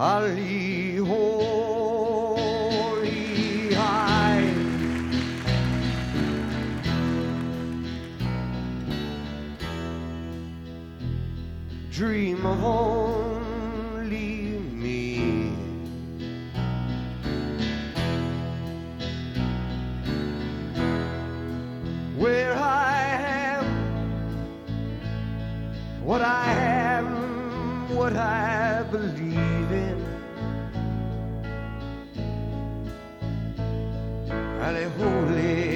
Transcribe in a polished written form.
Holly, holy, high. Dream of only me. Where I am, what I am, what I believe in. Holly, holy,